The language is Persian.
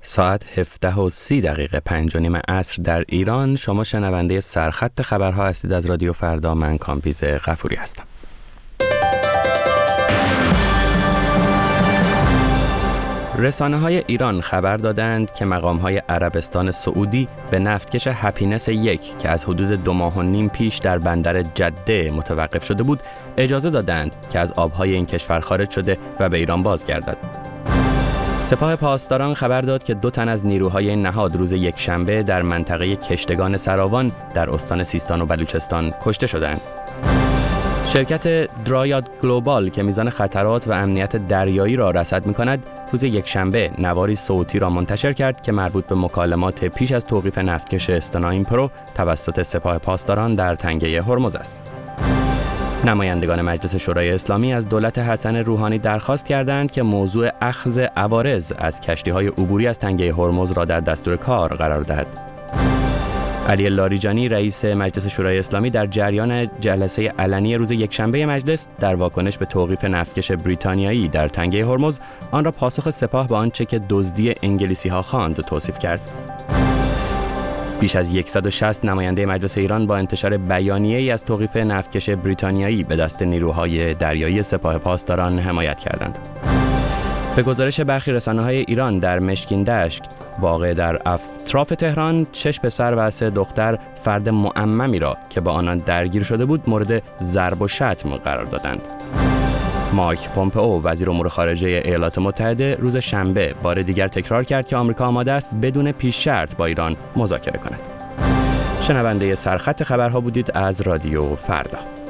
ساعت 17:30 5:30 عصر در ایران. شما شنونده سرخط خبرها هستید از رادیو فردا. من کامبیز غفوری هستم. رسانه‌های ایران خبر دادند که مقام‌های عربستان سعودی به نفتکش هپینس 1 که از حدود 2.5 ماه پیش در بندر جده متوقف شده بود، اجازه دادند که از آب‌های این کشور خارج شده و به ایران بازگردد. سپاه پاسداران خبر داد که 2 تن از نیروهای این نهاد روز یکشنبه در منطقه کشتگان سراوان در استان سیستان و بلوچستان کشته شدند. شرکت درایاد گلوبال که میزان خطرات و امنیت دریایی را رصد می‌کند، روز یکشنبه نواری صوتی را منتشر کرد که مربوط به مکالمات پیش از توقیف نفتکش استنایم پرو توسط سپاه پاسداران در تنگه هرمز است. نمایندگان مجلس شورای اسلامی از دولت حسن روحانی درخواست کردند که موضوع اخذ عوارض از کشتی‌های عبوری از تنگه هرمز را در دستور کار قرار دهد. علی لاریجانی رئیس مجلس شورای اسلامی در جریان جلسه علنی روز یکشنبه مجلس در واکنش به توقیف نفتکش بریتانیایی در تنگه هرمز آن را پاسخ سپاه به آنچه که دزدی انگلیسی‌ها خواند توصیف کرد. بیش از 160 نماینده مجلس ایران با انتشار بیانیه‌ای از توقیف نفتکش بریتانیایی به دست نیروهای دریایی سپاه پاسداران حمایت کردند. به گزارش برخی رسانه‌های ایران، در مشکین دشت واقع در اطراف تهران 6 پسر و 3 دختر فرد معممی را که با آنان درگیر شده بود مورد ضرب و شتم قرار دادند. مایک پومپئو وزیر امور خارجه ایالات متحده روز شنبه بار دیگر تکرار کرد که آمریکا آماده است بدون پیش شرط با ایران مذاکره کند. شنونده سرخط خبرها بودید از رادیو فردا.